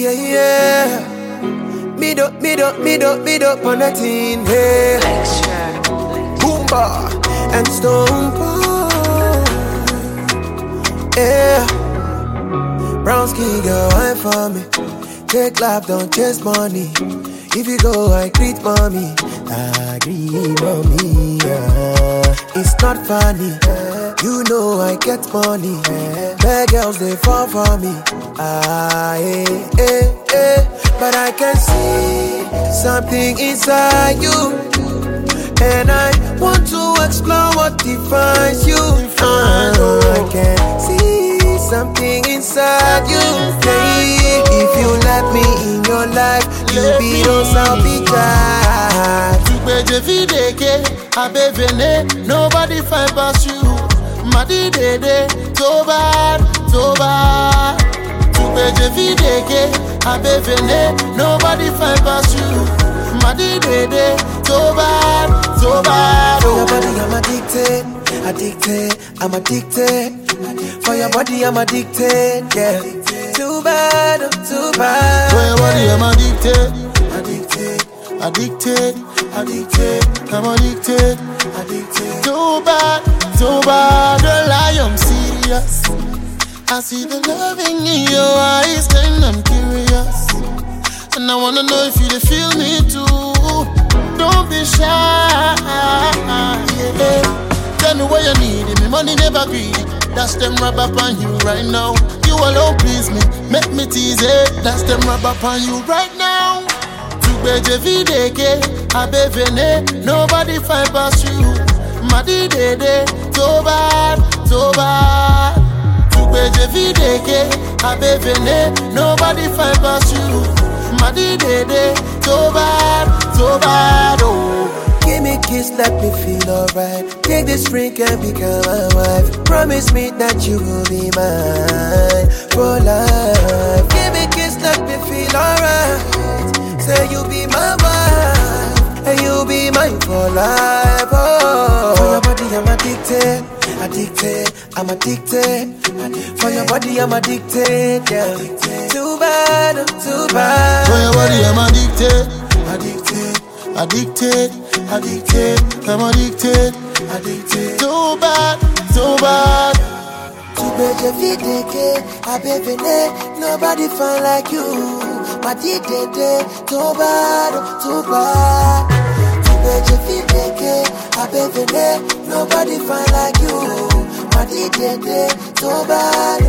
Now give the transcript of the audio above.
Yeah, yeah. Me do on a teen, hey. Boomba and Stone Boy. Yeah. Brown skin girl, wine for me. Take life, don't chase money. If you go, I greet mommy. I greet mommy. It's not funny. You know I get money. Bad girls, they fall for me. But I can see something inside you, and I want to explore what defines you. I can see something inside you. Yeah. If you let me in your life, you be those I'll be tired. Nobody find past you. Madi dede, so bad, so bad. Nobody find past you. Madi dede, so bad, so bad. For your body I'm addicted, I'm addicted. For your body I'm addicted, yeah. Too bad, too bad. For your body I'm addicted, I'm addicted. Too bad, girl, I am serious. I see the loving in your eyes, and I'm curious. And I wanna know if you feel me too. Don't be shy, yeah. Tell me what you need, me money never greedy. That's them rub up on you right now. You alone please me, make me tease it. That's them rub up on you right now. Nobody find past you. Madi dede, so bad, so bad. Nobody find past you. Madi dede, so bad, so bad. Oh. Give me a kiss, let me feel alright. Take this ring and become my wife. Promise me that you will be mine for life. Give me a kiss, let me feel alright. Say you'll be my wife, and you'll be mine for life. Oh. For your body I'm addicted, I'm addicted. For your body I'm addicted, yeah. Too bad, too bad. For your body I'm addicted, I'm addicted. Too bad, too bad. Nobody find like you. Madi dede, too bad, too bad. Nobody find like you. Madi dede, too bad.